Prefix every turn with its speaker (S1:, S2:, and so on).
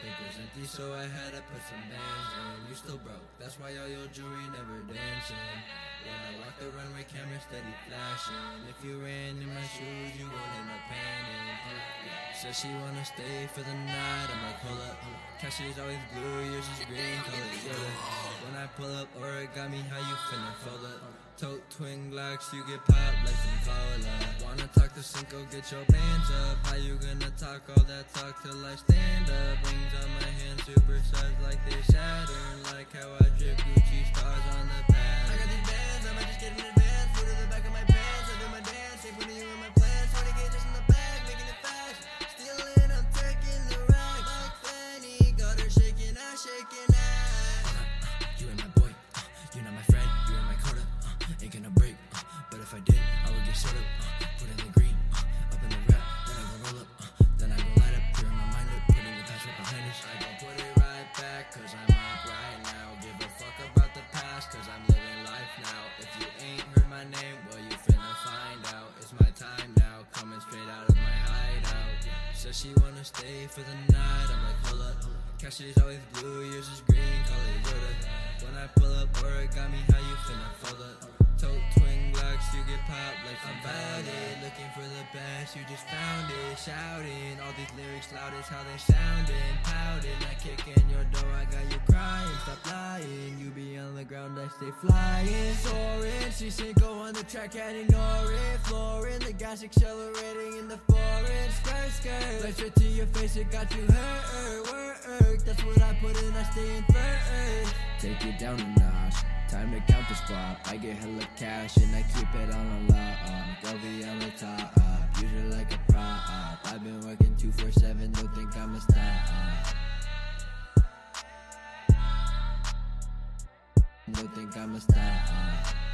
S1: Bank was empty, so I had to put some bands in. You still broke, that's why all your jewelry never dancing. When I walk the runway, camera steady flashing. If you ran in my shoes, you won't end up panning. Says she wanna stay for the night, I'm like, hold up. Cash is always blue, yours is green, call it Yoda. When I pull up origami, how you finna fold up? Tote twin Glocks, you get popped like some cola. Wanna talk to Cinco, get your bands up. How you gonna talk all that talk till I stand up? Rings on my hand, super size like they Saturn. Like how I drip Gucci stars on the pad. I got these bands, I might just get in advance. Put in the back of my pants, I do my dance. Ain't putting you in my plans, 20 gauges in the bag, making it fast. Stealing, I'm taking the ride. Like Fanny, got her shaking ass, shaking ass.
S2: You ain't my boy, you're not my friend, you're in my coda. Ain't gonna break, but if I did, I would get shut up. Put in the green, up in the rap, then I go roll up, then I go light up, clearing my mind up, putting the past right behind us.
S1: I gon' put it right back, cause I'm up right now. Give a fuck about the past, cause I'm living life now. If you ain't heard my name, well you finna find out. It's my time now, coming straight out of my hideout. Says she wanna stay for the night, I'm like, hold up. Cash is always blue, yours is green, call it Yoda. When I pull up origami, how you finna fold up? Tote twin Glocks, you get popped like I'm about it. Looking for the best, you just found it. Shouting, all these lyrics loud is how they sounding. Pouting, I kick in your door, I got you crying. Stop lying, you be on the ground, I stay flying. Soaring, she Cinco on the track, can't ignore it. Flooring, the gas accelerating in the forest. Skirt, skirt, light straight to your face, it got you hurt. Work, that's what I put in, I stay in first.
S2: Take it down a notch, time to count the spot. I get hella cash and I keep it on a lot. Govy on the top, use it like a prop. I've been working 247, don't think I'ma stop. Don't think I'ma stop.